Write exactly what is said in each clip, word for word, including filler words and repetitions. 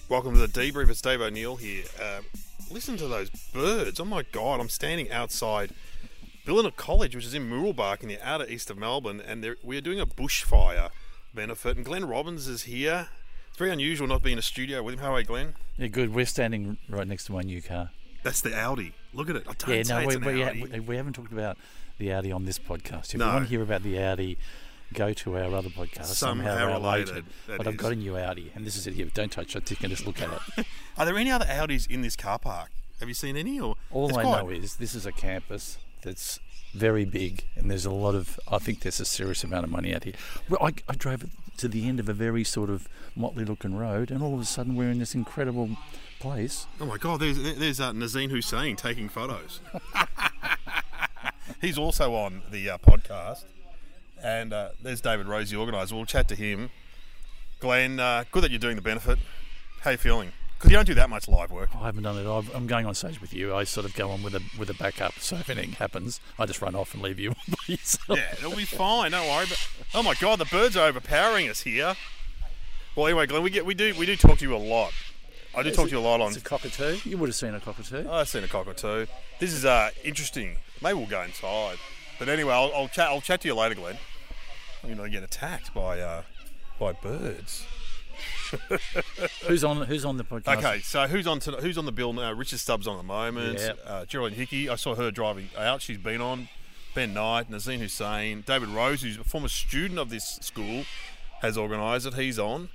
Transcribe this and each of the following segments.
Welcome to the debrief. It's Dave O'Neill here. Uh, listen to those birds. Oh my God, I'm standing outside Billina College, which is in Mooroolbark in the outer east of Melbourne, and we're doing a bushfire benefit. And Glenn Robbins is here. It's very unusual not being in a studio with him. How are you, Glenn? Yeah, good. We're standing right next to my new car. That's the Audi. Look at it. I don't yeah, say no, it's we, an we, Audi. ha- we haven't talked about the Audi on this podcast. If No. you want to hear about the Audi, go to our other podcast. Somehow Somehow related, related. that But is. I've got a new Audi, and this is it here. Don't touch it. You can just look at it. Are there any other Audis in this car park? Have you seen any? Or All it's I quite- know is this is a campus that's very big, and there's a lot of, I think there's a serious amount of money out here. Well, I, I drove it to the end of a very sort of motley-looking road, and all of a sudden we're in this incredible place. Oh my God, there's there's uh, Nazim Hussain taking photos. He's also on the uh, podcast. And uh, there's David Rose, the organiser. We'll chat to him. Glenn, uh, good that you're doing the benefit. How you feeling? Because you don't do that much live work. I haven't done it. I've, I'm going on stage with you. I sort of go on with a with a backup, so if anything happens, I just run off and leave you by yourself. Yeah, it'll be fine. Don't worry. But, oh my God, the birds are overpowering us here. Well, anyway, Glenn, we get we do we do talk to you a lot. I do Is talk it- to you a lot on. It's a cockatoo. You would have seen a cockatoo. I've seen a cock or two. This is uh, interesting. Maybe we'll go inside. But anyway, I'll, I'll chat. I'll chat to you later, Glenn. I'm going to get attacked by uh, by birds. Who's on? Who's on the podcast? Okay, so who's on to, who's on the bill now? Richard Stubbs on at the moment. Yep. Uh, Geraldine Hickey, I saw her driving out. She's been on. Ben Knight, Nazim Hussain, David Rose, who's a former student of this school, has organised it. He's on,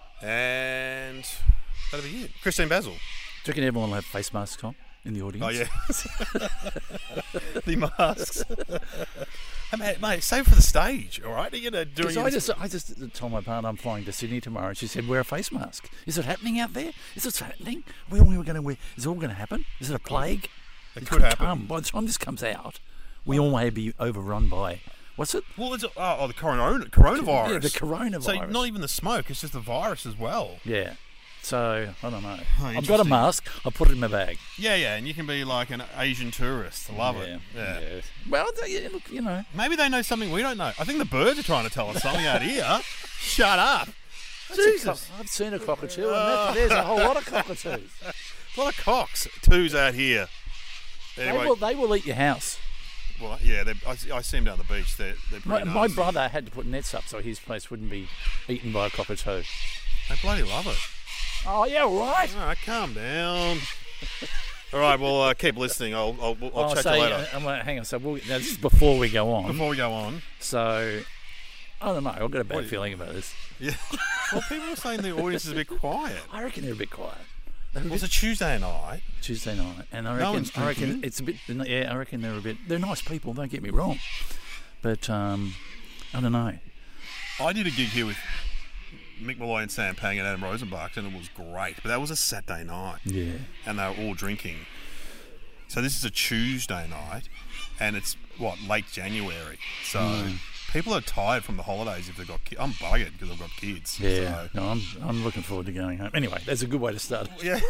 and that'll be it. Christine Basil. Do you reckon everyone will have face masks on in the audience? Oh yeah, the masks. Hey, mate, mate, save for the stage, all right? You're gonna do Because I just, I just told my partner I'm flying to Sydney tomorrow, and she said, wear a face mask. Is it happening out there? Is it happening? When we were going to wear? Is it all going to happen? Is it a plague? It It could happen. come. By the time this comes out, we all may be overrun by, what's it? Well, it's oh, oh the corona, coronavirus. Yeah, the coronavirus. So not even the smoke; it's just the virus as well. Yeah. So, I don't know. Oh, I've got a interesting. mask. I'll put it in my bag. Yeah, yeah, and you can be like an Asian tourist. Love it. Yeah. Well, yeah, look, you know. Maybe they know something we don't know. I think the birds are trying to tell us something out here. Shut up. That's a Jesus. co- I've seen a cockatoo, and that, there's a whole lot of cockatoos. A lot of cocks. Twos out here. They, Anyway, will, they will eat your house. well, yeah, they're- I, I see them down the beach. They're, they're My, pretty my nasty. brother had to put nets up so his place wouldn't be eaten by a cockatoo. They bloody love it. Oh, yeah, right. All right, calm down. All right, well, uh, keep listening. I'll, I'll, I'll Oh, chat so, to you later. uh, I'm gonna- hang on. So we'll, now this is before we go on. Before we go on. So I don't know. I've got a bad What- feeling about this. Yeah. Well, people are saying the audience is a bit quiet. I reckon they're a bit quiet. They're a Well, it's bit a Tuesday night. Tuesday night, and I No reckon one's I reckon drinking. it's a bit. Yeah, I reckon they're a bit. They're nice people. Don't get me wrong, but um, I don't know. I did a gig here with Mick Malloy and Sam Pang and Adam Rosenbach, and it was great. But that was a Saturday night, Yeah. and they were all drinking. So this is a Tuesday night, and it's, what, late January. So Mm. people are tired from the holidays if they've got kids. I'm buggered because I've got kids. Yeah. So. No, I'm I'm looking forward to going home. Anyway, that's a good way to start. Yeah.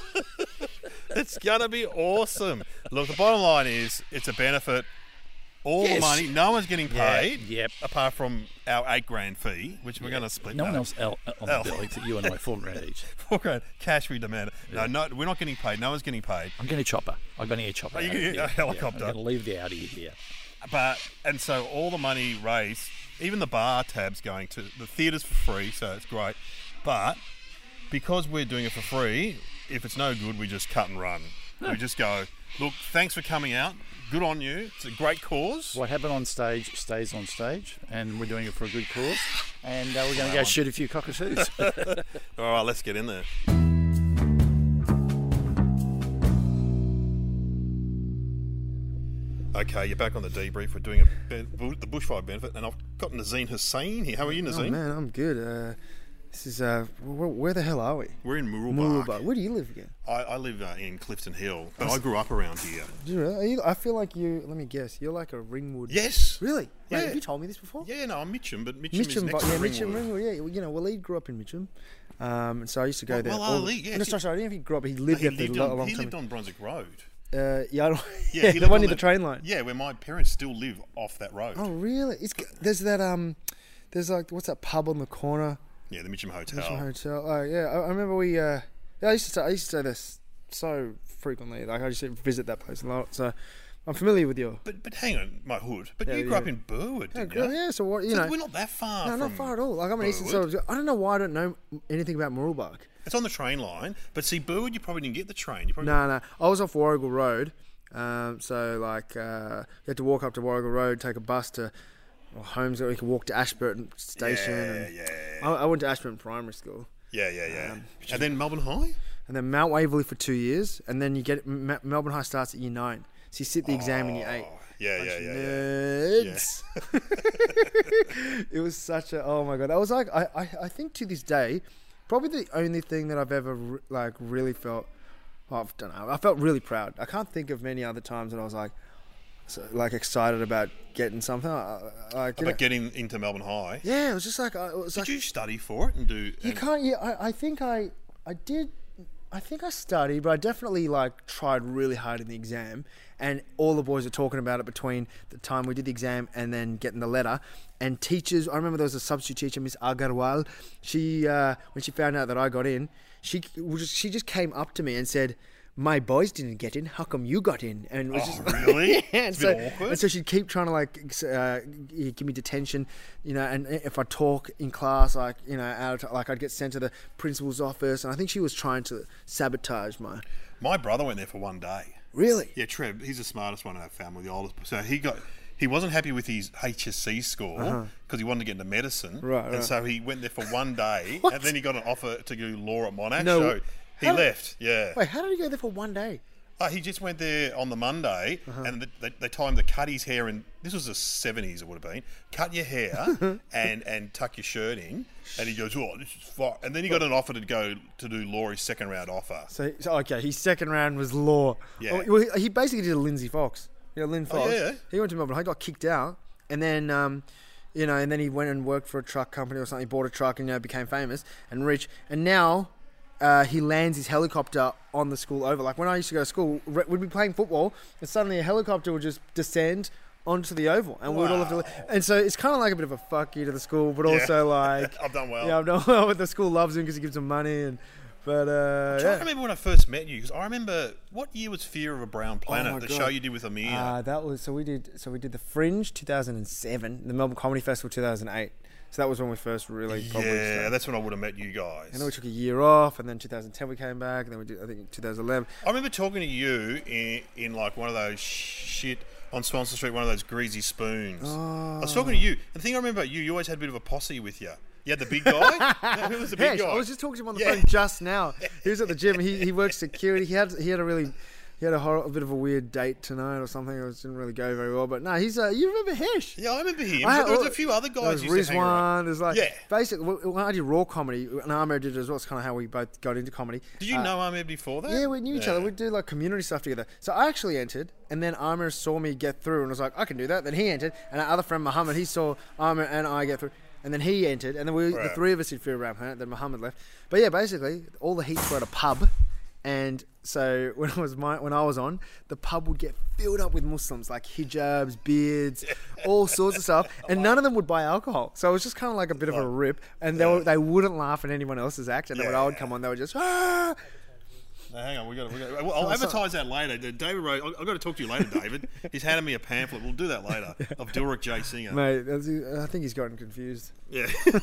It's going to be awesome. Look, the bottom line is it's a benefit. All Yes. the money, no one's getting Yeah, paid, yep. apart from our eight grand fee, which we're going to split. No one No. else el- on El- the bill except you and I, four grand each. Four grand cash we demand. No, no, we're not getting paid. No one's getting paid. I'm getting a chopper. I'm going to get a chopper. Oh, you out can of get here. a helicopter. Yeah, I'm going to leave the Audi here. But and so all the money raised, even the bar tab's going to the theatre's for free, so it's great. But because we're doing it for free, if it's no good, we just cut and run. We just go, look, thanks for coming out. Good on you. It's a great cause. What happened on stage stays on stage, and we're doing it for a good cause. And uh, we're going to go shoot a few cockatoos. All right, let's get in there. Okay, you're back on the debrief. We're doing a ben- bu- the bushfire benefit, and I've got Nazim Hussain here. How are you, Oh Nazim? man, I'm good. Uh, this is uh, where, where the hell are we? We're in Mooroolbark. Mooroolbark. Where do you live again? I, I live uh, in Clifton Hill, but I grew up around here. Do you really? Are you, I feel like you. Let me guess. You're like a Ringwood. Yes. Really? Yeah. Like, have you told me this before? Yeah, no, I'm Mitcham, but Mitcham, Mitcham, is next but, to yeah, Ringwood. Mitcham, Ringwood. Yeah, well, you know, Waleed grew up in Mitcham, um, and so I used to go Well, there. well, all Ali, the, yes, no, he- sorry, sorry, I don't know if he grew up. He No, lived he there for lived, a lo- on, long he time. lived on Brunswick Road. Uh, yeah, I don't, Yeah, yeah, he the lived one on near the train line. Yeah, where my parents still live off that road. Oh, really? It's there's that um, there's like what's that pub on the corner? Yeah, the Mitcham Hotel. Mitcham Hotel. Oh yeah, I, I remember we. Uh, yeah, I used to. Stay, I used to stay there s- so frequently. Like I used to visit that place a lot. So I'm familiar with your. But but hang on, my hood. But Yeah, you grew yeah. up in Burwood, Yeah, didn't good, you? yeah. So what you So know? we're not that far. No, from not far at all. Like I'm an Eastern Burwood. suburb. I don't know why I don't know anything about Mooroolbark. It's on the train line, but see, Burwood, you probably didn't get the train. You probably No, no. I was off Warrigal Road, um, so like uh, you had to walk up to Warrigal Road, take a bus to or Holmes, or you could walk to Ashburton Station. Yeah, and yeah, I, I went to Ashburton Primary School, yeah, yeah, yeah. Um, and then Melbourne High. and then Mount Waverley for two years, and then you get M- Melbourne High starts at year nine, so you sit the exam in year eight. Oh, yeah, Bunch yeah, of yeah, yeah. nerds. It was such a oh my god. I was like I, I, I think to this day, probably the only thing that I've ever re- like really felt. Well, I don't know. I felt really proud. I can't think of many other times that I was like, so, like excited about getting something. I, I, like, you About know, getting into Melbourne High. yeah, it was just like I, it was Did like you study for it and do? you and- can't. Yeah, I, I think I I did. I think I studied, but I definitely like tried really hard in the exam. And all the boys were talking about it between the time we did the exam and then getting the letter. And teachers, I remember there was a substitute teacher, Miss Agarwal. She, uh, when she found out that I got in, she was just, she just came up to me and said, "My boys didn't get in. How come you got in?" And it was Oh, just really? yeah, and It's a so, bit awkward. and so she'd keep trying to like uh, give me detention, you know. And if I talk in class, like you know, out of, like I'd get sent to the principal's office, and I think she was trying to sabotage my. My brother went there for one day. Really? Yeah, Trev, he's the smartest one in our family, the oldest. So he got, he wasn't happy with his H S C score because he wanted to get into medicine. Right, And right. so he went there for one day, What? and then he got an offer to do law at Monash. No. So he How did- left. Yeah. Wait, how did he go there for one day? Oh, he just went there on the Monday, Uh-huh. and they, they, they told him to cut his hair. And this was the seventies, it would have been. Cut your hair and and tuck your shirt in. And he goes, "Oh, this is fine." And then he got an offer to go to do law, his second round offer. So, so okay, his second round was law. Yeah. Oh, well, he, he basically did a Lindsay Fox. Yeah, Lynn Oh, Fox. yeah. He went to Melbourne. He got kicked out, and then um, you know, and then he went and worked for a truck company or something. He bought a truck and you know became famous and rich. And now uh, he lands his helicopter on the school oval. Like when I used to go to school, re- we'd be playing football, and suddenly a helicopter would just descend onto the oval, and we would all have Wow. to. And so it's kind of like a bit of a fuck you to the school, but Yeah. also like. I've done well. Yeah, I've done well, but the school loves him because he gives them money, and but uh, I'm trying yeah. to remember when I first met you, because I remember, what year was Fear of a Brown Planet, Oh my the God. show you did with Amir? Uh, that was so we did so we did the Fringe two thousand seven, the Melbourne Comedy Festival two thousand eight. So that was when we first really probably yeah, started. that's when I would have met you guys. And then we took a year off, and then two thousand ten we came back, and then we did I think two thousand eleven. I remember talking to you in, in like one of those shit on Swanston Street, one of those greasy spoons. I was talking to you. And the thing I remember about you, you always had a bit of a posse with you. You had the big guy. Who was the big Hesh, guy? I was just talking to him on the Yeah. phone just now. He was at the gym. He he works security. He had he had a really he had a, hor- a bit of a weird date tonight or something. It was- didn't really go very well. But no, he's uh, you remember Hesh? Yeah, I remember him. I- but there was well, a few other There guys was who used to hang around. Rizwan. There's like Yeah. basically when I did raw comedy, and Amir did it as well. It's kind of how we both got into comedy. Did you Uh, know Ahmed before that? Yeah, we knew each Yeah. other. We'd do like community stuff together. So I actually entered, and then Amir saw me get through and was like, I can do that. Then he entered, and our other friend Muhammad, he saw Amir and I get through. And then he entered, and then we, the Right. three of us did Fear Around Planet. Then Muhammad left. But yeah, basically, all the heats were at a pub. And so when I was my, when I was on, the pub would get filled up with Muslims, like hijabs, beards, all sorts of stuff, and none of them would buy alcohol. So it was just kind of like a bit of a rip, and they were, they wouldn't laugh at anyone else's act, and then when I would come on, they would just ah. Now, hang on, we got. We got. Well, I'll So- so- advertise that later. David Rose. I've got to talk to you later, David. He's handed me a pamphlet. We'll do that later of Dilruk J. Singer. Mate, that's, I think he's gotten confused. Yeah.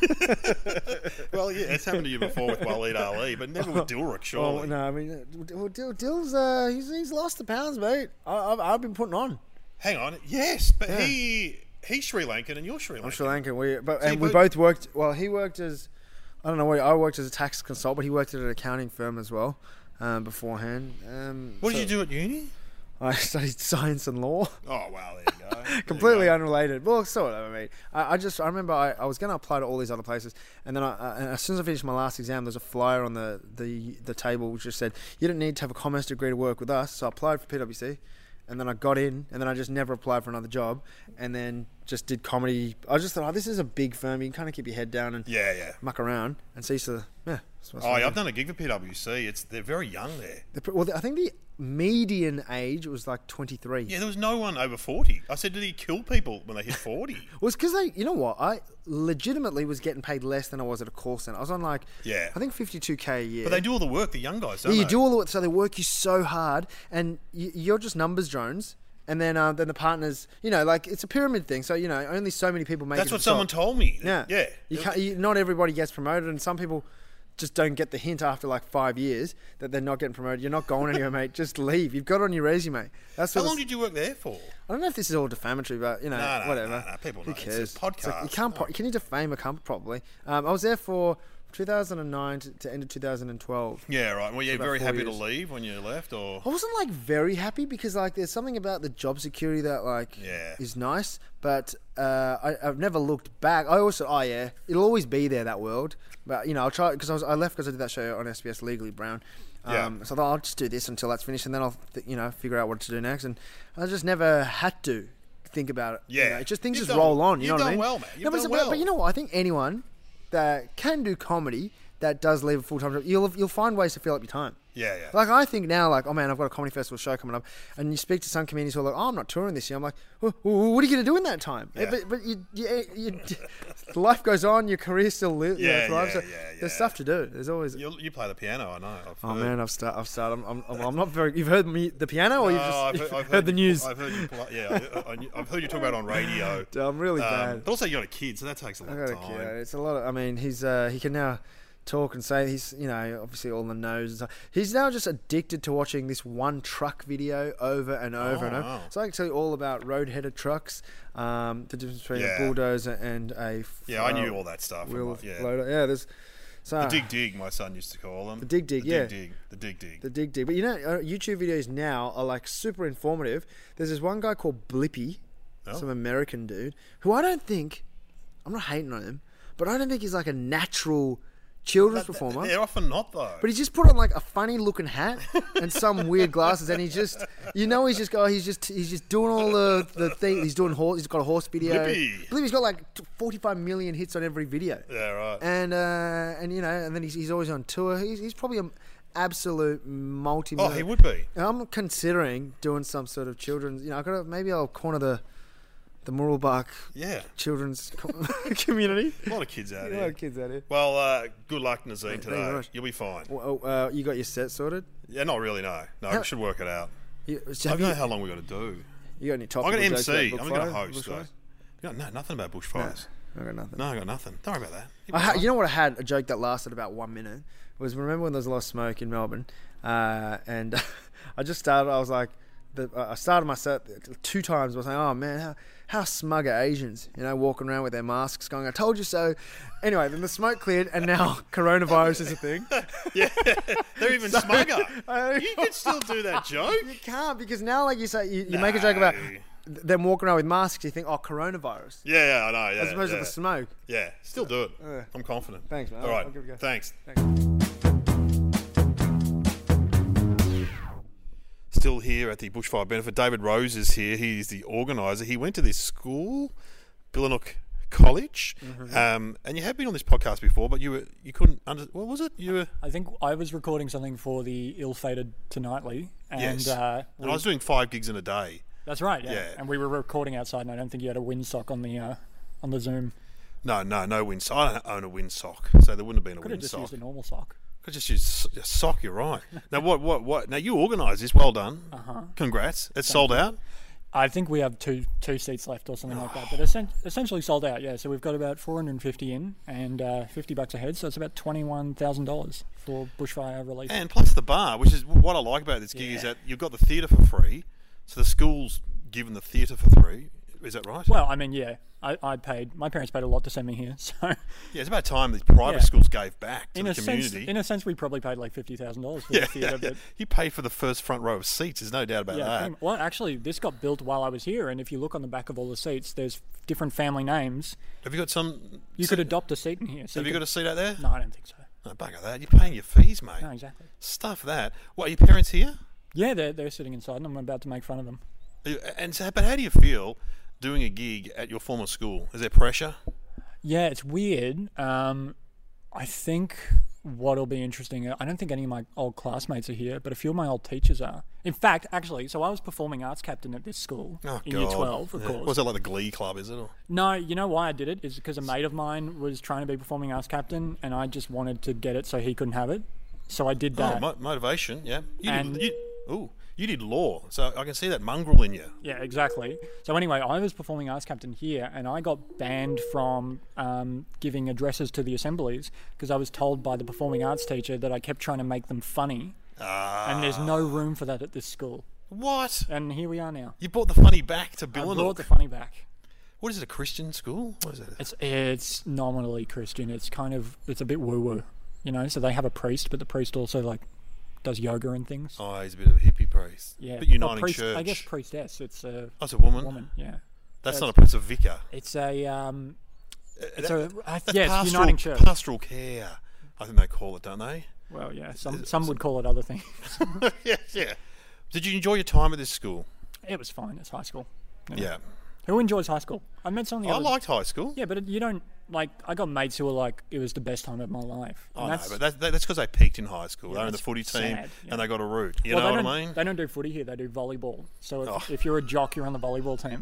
Well, yeah, it's happened to you before with Waleed Ali, but never with Dilruk, Oh surely. no, I mean, uh, well, Dill, Dill's uh, he's, he's lost the pounds, mate. I, I've, I've been putting on. Hang on. Yes, but Yeah. he he's Sri Lankan and you're Sri Lankan. I'm Sri Lankan. We, but So and you we both- both worked. Well, he worked as I don't know what I worked as a tax consultant, but he worked at an accounting firm as well um, beforehand. Um, What so did you do at uni? I studied science and law. Oh, wow, there you go. There you Completely go. unrelated. Well, sort of. I mean, I, I just I remember I, I was going to apply to all these other places, and then I, uh, and as soon as I finished my last exam, there's a flyer on the, the, the table which just said you don't need to have a commerce degree to work with us. So I applied for P W C, and then I got in, and then I just never applied for another job, and then just did comedy. I just thought, oh, this is a big firm. You can kind of keep your head down and Yeah, yeah. muck around, and so I used to yeah. that's what I Oh, yeah, started I've done a gig for P W C. It's they're very young there. The pr- well, I think the median age was like twenty-three. Yeah, there was no one over forty. I said, did he kill people when they hit forty? Was because they, you know what, I legitimately was getting paid less than I was at a call center. I was on like, Yeah. I think fifty-two K a year. But they do all the work, the young guys, don't Yeah, you they? do all the work, so they work you so hard, and you, you're just numbers drones. And then, uh, then the partners, you know, like it's a pyramid thing. So you know, only so many people make. That's it what to the someone top. told me. Yeah, Yeah. You can't. You, not everybody gets promoted, and some people just don't get the hint after like five years that they're not getting promoted. You're not going anywhere, mate. Just leave. You've got it on your resume. That's How what long it's- did you work there for? I don't know if this is all defamatory, but you know, No, no, whatever. no, no, people Who know. It's a cares? podcast. It's like you can't. Po- No. Can you defame a company? Probably. Um, I was there for two thousand nine to, to end of two thousand twelve. Yeah, right. Were you about very four happy years. to leave when you left, or? I wasn't like very happy because like there's something about the job security that like Yeah. is nice, but uh, I, I've never looked back. I also oh yeah, it'll always be there, that world. But you know, I'll try because I was I left because I did that show on S B S Legally Brown. Um, Yeah. So I thought I'll just do this until that's finished, and then I'll th- you know figure out what to do next. And I just never had to think about it. you Yeah. know, it's just things You've just done- roll on. You you've know what I done mean? well, man. You've No, but, done it's- but- well. but you know what? I think anyone that can do comedy that does leave a full time job, you'll you'll find ways to fill up your time. Yeah, yeah. Like I think now, like oh man, I've got a comedy festival show coming up, and you speak to some comedians who are like, oh, I'm not touring this year. I'm like, well, what are you going to do in that time? Yeah. But but you, you, you, life goes on, your career still lives. Yeah, you know, thrives. yeah, So yeah, There's yeah. stuff to do. There's always. You, you play the piano, I know. I've Oh heard. man, I've started. I've started. I'm, I'm, I'm not very. You've heard me the piano, or you've No, just I've you've heard, I've heard the you- news? I've heard you play, yeah, I, I, I've heard you talk about it on radio. I'm really Um, bad. but also you got a kid, so that takes a I long got a time. kid. It's a lot of. I mean, he's uh, he can now talk and say he's you know obviously all in the nose and stuff. He's now just addicted to watching this one truck video over and over Oh, and over. wow. So I can tell you all about road-headed trucks, um, the difference between Yeah. a bulldozer and a f- Yeah, I knew uh, all that stuff. wheel Yeah. loader. Yeah, there's so The dig dig, my son used to call them. The dig dig, the yeah. dig dig, the dig dig. The dig dig. But you know, uh, YouTube videos now are like super informative. There's this one guy called Blippy, Oh. some American dude, who I don't think, I'm not hating on him, but I don't think he's like a natural children's But performer. They're often not though. But he's just put on like a funny looking hat and some weird glasses, and he's just, you know, he's just go, he's just, he's just doing all the the thing. He's doing horse. He's got a horse video. Blippy. I believe he's got like forty-five million hits on every video. yeah, right. And uh, and you know, and then he's he's always on tour. He's he's probably an absolute multi. Oh, he would be. I'm considering doing some sort of children's. You know, I got to maybe I'll corner the the Muralbach Yeah. children's co- community. A lot of kids out A lot here. of kids out here. Well, uh, good luck, Nazim, Thank you today. very much. You'll be fine. Well, uh, you got your set sorted. Yeah, not really, no. No, How- we should work it out. You, I have don't you, know how long we got to do. you got any I'm topical going to jokes M C. about I'm going to bushfires? host, though. Bushfires? You got, no, nothing about bushfires. I got nothing. No, I got nothing. Don't worry about that. I ha- you know what? I had a joke that lasted about one minute. Was remember when there was a lot of smoke in Melbourne, uh, and I just started. I was like, the, uh, I started my set two times. I was saying, "Oh man, how how smug are Asians? You know, walking around with their masks, going, I told you so." Anyway, then the smoke cleared, and now coronavirus is a thing. Yeah, they're even smugger. I- You can still do that joke. You can't because now, like you say, you, you make a joke about No. them walking around with masks. You think, "Oh, coronavirus," Yeah, yeah, I know. Yeah, as opposed yeah. to the smoke. Yeah, still do it. Uh, I'm confident. Thanks, man. All I'll- right. I'll give it a go. Thanks. Thanks. Still here at the Bushfire Benefit. David Rose is here. He's the organiser. He went to this school, Billanook College, Mm-hmm. um, and you have been on this podcast before, but you were you couldn't under what was it? You were I think I was recording something for the ill-fated Tonightly, and yes. uh, and I was doing five gigs in a day. that's right, yeah. Yeah. And we were recording outside, and I don't think you had a windsock on the uh, on the Zoom. No, no, no wind. I don't own a windsock, so there wouldn't have been a Could have just windsock. used a normal sock. Could just use a sock. You're right. Now what? What? What? Now you organised this. Well done. Uh huh. Congrats. It's sold out. I think we have two two seats left or something like that, but essen- essentially sold out. Yeah, so we've got about four hundred fifty in and uh, fifty bucks a head, so it's about twenty-one thousand dollars for bushfire relief. And plus the bar, which is what I like about this gig, is Yeah. that you've got the theatre for free. So the school's given the theatre for free. Is that right? Well, I mean, yeah, I, I paid. My parents paid a lot to send me here, so Yeah, it's about time the private Yeah. schools gave back to in the a sense, community. in a sense, we probably paid like fifty thousand dollars for yeah, the theatre. yeah, yeah. But You paid for the first front row of seats. There's no doubt about yeah, that. pretty mu- well, actually, this got built while I was here, and if you look on the back of all the seats, there's different family names. Have you got some? You could adopt a seat in here. So Have you got a seat out there? No, I don't think so. No, bugger that. You're paying your fees, mate. No, exactly. Stuff that. What, are your parents here? Yeah, they're they're sitting inside, and I'm about to make fun of them. Are you- And so, but how do you feel doing a gig at your former school? Is there pressure? Yeah, it's weird. Um, I think what'll be interesting, I don't think any of my old classmates are here, but a few of my old teachers are. In fact, actually, so I was performing arts captain at this school Oh, in God. year twelve, of Yeah. course. Was it like the Glee Club, is it? Or? No, you know why I did it? Is because a mate of mine was trying to be performing arts captain, and I just wanted to get it so he couldn't have it. So I did Oh, that. mo- motivation, yeah. You And- did, you, ooh, you did law, so I can see that mongrel in you. Yeah, exactly. So anyway, I was performing arts captain here, and I got banned from um, giving addresses to the assemblies because I was told by the performing arts teacher that I kept trying to make them funny, Ah. and there's no room for that at this school. What? And here we are now. You brought the funny back to I Billanook. brought the funny back. What is it, a Christian school? What is it? It's it's nominally Christian. It's kind of it's a bit woo woo, you know. So they have a priest, but the priest also like does yoga and things. Oh, he's a bit of a hippie priest. Yeah, But uniting Well, priest, church. I guess priestess. It's a That's a woman. woman. Yeah, That's That's- not a priest, a vicar. it's a um, it's that- a uh, That's yes, pastoral, uniting church. pastoral care, I think they call it, don't they? Well, yeah, some some would call it other things. yeah, yeah. Did you enjoy your time at this school? It was fine. It's high school. You know. Yeah. Who enjoys high school? I met some of the I other- liked high school. Yeah, but you don't like. I got mates who were like, it was the best time of my life. I And know, that's, but that, that, that's because they peaked in high school. They're in the that's footy team sad, yeah. and they got a route. You well, know they what don't, I mean? They don't do footy here. They do volleyball. So if, Oh. if you're a jock, you're on the volleyball team.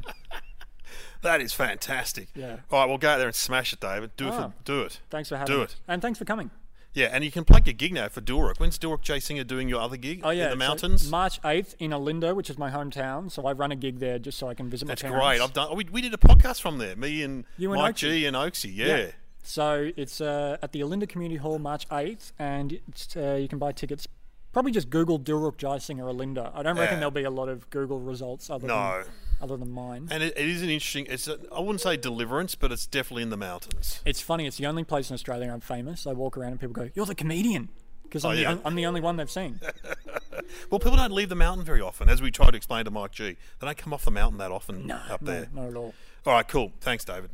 That is fantastic. Yeah. All right, well, go out there and smash it, David. Do it. Oh. For, do it. Thanks for having Do me. it. And thanks for coming. Yeah, and you can plug your gig now for Dilrook. When's Dilrook J Singer doing your other gig Oh yeah, in the so mountains? March eighth in Alinda, which is my hometown. So I run a gig there just so I can visit That's my parents. great. I've done. We, we did a podcast from there. Me and, You and Mike Oaksy. G and Oaksy. Yeah. So it's uh, at the Alinda Community Hall, March eighth, and it's, uh, you can buy tickets. Probably just Google Dilrook Jysinger Alinda. I don't reckon Yeah. there'll be a lot of Google results other No. than other than mine. And it, it is an interesting. It's a, I wouldn't say deliverance, but it's definitely in the mountains. It's funny. It's the only place in Australia I'm famous. I walk around and people go, "You're the comedian," because I'm, Oh, the yeah. on- I'm the only one they've seen. Well, people don't leave the mountain very often, as we tried to explain to Mike G. They don't come off the mountain that often No, up no, there. not at all. All right, cool. Thanks, David.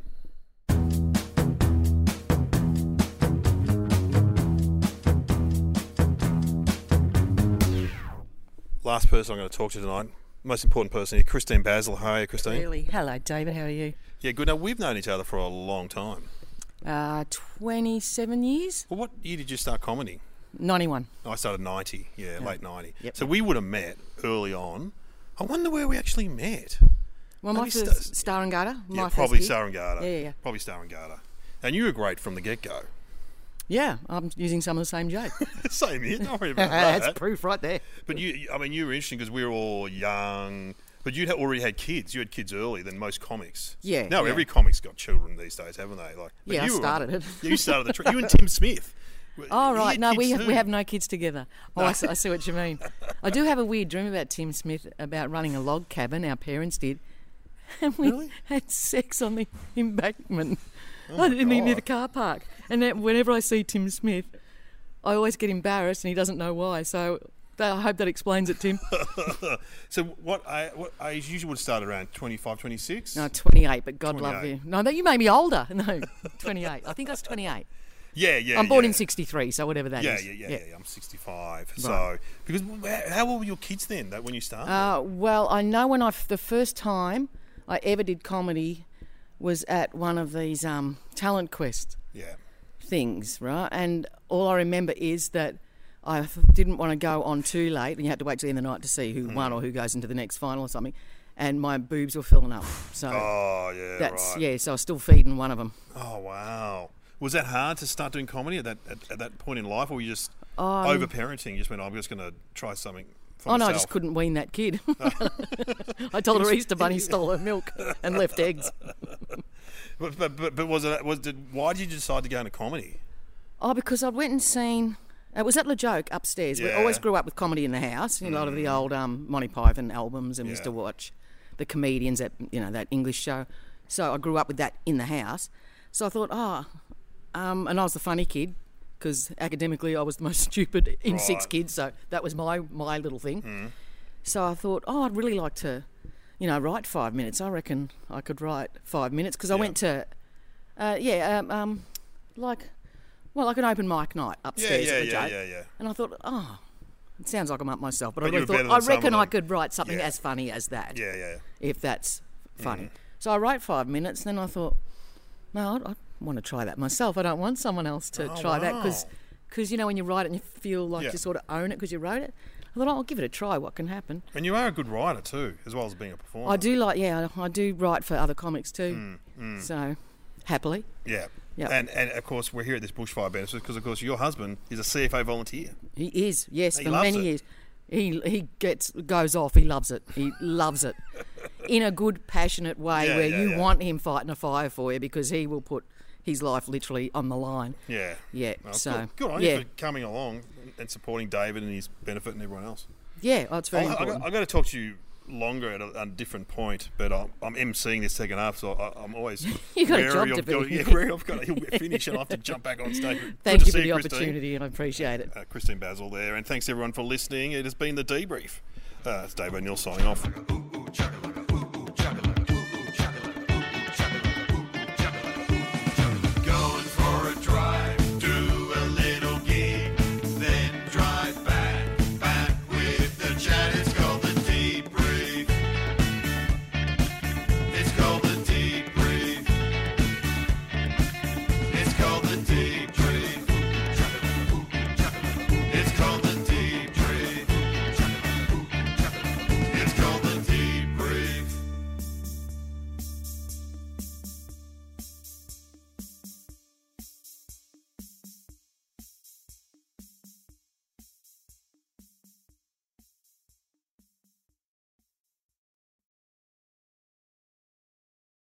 Last person I'm going to talk to tonight, most important person here, Christine Basil. How are you, Christine? Really? Hello, David. How are you? Yeah, good. Now, we've known each other for a long time. Uh, twenty-seven years? Well, what year did you start comedy? ninety-one. I started ninety, yeah, late ninety. Yep. So we would have met early on. I wonder where we actually met. Well, my Maybe first sta- Starangata. Yeah, My probably first gig. Starangata. Yeah, yeah, yeah. Probably Starangata. And you were great from the get-go. Yeah, I'm using some of the same joke. Same here. Don't worry about That's that. proof right there. But you, I mean, you were interesting because we were all young. But you'd ha- already had kids. You had kids early than most comics. Yeah, Now yeah. every comic's got children these days, haven't they? Like, but Yeah, I you were- started it. You started the. Tra- you and Tim Smith. Oh, He right. had No, we kids have, too. we have no kids together. Oh, I, see, I see what you mean. I do have a weird dream about Tim Smith about running a log cabin. Our parents did. And we Really? had sex on the embankment Oh my in the, near the God. car park. And that, whenever I see Tim Smith, I always get embarrassed and he doesn't know why. So that, I hope that explains it, Tim. So what? I, what age usually would start around twenty-five, twenty-six? No, twenty-eight, but God love twenty-eight. you. No, that you may be older. No, twenty-eight. I think I was twenty-eight. Yeah, yeah. I'm born yeah. in sixty-three, so whatever that Yeah, is. yeah, yeah, yeah, yeah. I'm sixty-five. Right. So because wh- how old were your kids then? That when you started? Uh, well, I know when I f- the first time I ever did comedy was at one of these um, talent quest yeah. things, right? And all I remember is that I f- didn't want to go on too late, and you had to wait till the end of the night to see who Hmm. won or who goes into the next final or something. And my boobs were filling up, so Oh yeah. that's right. yeah. So I was still feeding one of them. Oh wow. Was that hard to start doing comedy at that at, at that point in life, or were you just Um, over parenting? You just went, I'm just going to try something. For Oh no, I myself. just couldn't wean that kid. I told her Easter Bunny stole her milk and left eggs. But but but, but was it was did why did you decide to go into comedy? Oh, because I went and seen. It was at La Joke upstairs. We Yeah. always grew up with comedy in the house. You know, a lot of the old um, Monty Python albums, and we used Yeah. to watch the comedians at you know that English show. So I grew up with that in the house. So I thought, oh, um, and I was the funny kid because academically I was the most stupid in six Right. kids. So that was my my little thing. Mm. So I thought, oh, I'd really like to, you know, write five minutes. I reckon I could write five minutes because I Yeah. went to, uh, yeah, um, um, like, well, like an open mic night Yeah, upstairs yeah, at the yeah, Joke. yeah, yeah. And I thought, oh, it sounds like I'm up myself, but, But I you really were better thought, than I some of reckon I them. could write something Yeah. as funny as that, Yeah, yeah. if that's funny. Mm-hmm. So I wrote five minutes, then I thought, no, I, I want to try that myself. I don't want someone else to Oh, try that because wow. because, you know, when you write it and you feel like Yeah. you sort of own it because you wrote it. I thought, oh, I'll give it a try. What can happen? And you are a good writer too, as well as being a performer. I do like, yeah, I do write for other comics too. Mm, So, happily. Yeah. Yep. And and of course we're here at this bushfire benefit because of course your husband is a C F A volunteer. He is, yes, He for loves many it. years. He he gets goes off. He loves it. He loves it in a good, passionate way Yeah, where yeah, you yeah. want him fighting a fire for you because he will put his life literally on the line. Yeah. Yeah. Oh, so good, good on yeah, you for coming along and supporting David and his benefit and everyone else. yeah. Oh, it's very I've important. got, got to talk to you longer at a, a different point, but I'm, I'm emceeing this second half, so I, I'm always You got a wary job of to be. going- yeah, wary of got he'll finish and I have to jump back on stage. Good Thank to you see for the Christine. opportunity, and I appreciate it. Uh, Christine Basil there, and thanks everyone for listening. It has been the debrief. Uh, it's Dave O'Neill signing off.